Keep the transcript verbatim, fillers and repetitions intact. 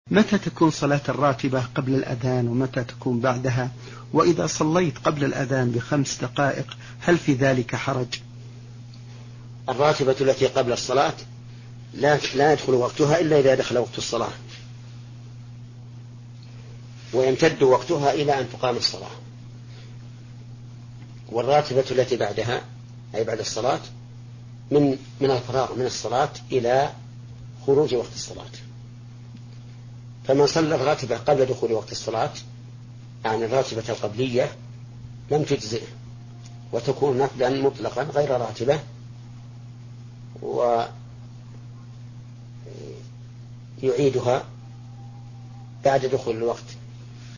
متى تكون صلاة الراتبة قبل الأذان ومتى تكون بعدها؟ وإذا صليت قبل الأذان بخمس دقائق هل في ذلك حرج؟ الراتبة التي قبل الصلاة لا, لا يدخل وقتها إلا إذا دخل وقت الصلاة، ويمتد وقتها إلى أن تقام الصلاة. والراتبة التي بعدها أي بعد الصلاة من من الفراغ من الصلاة إلى خروج وقت الصلاة. فمن صلى الراتبة قبل دخول وقت الصلاة يعني الراتبة القبلية لم تجزئه، وتكون نفلا مطلقا غير راتبة، ويعيدها بعد دخول الوقت.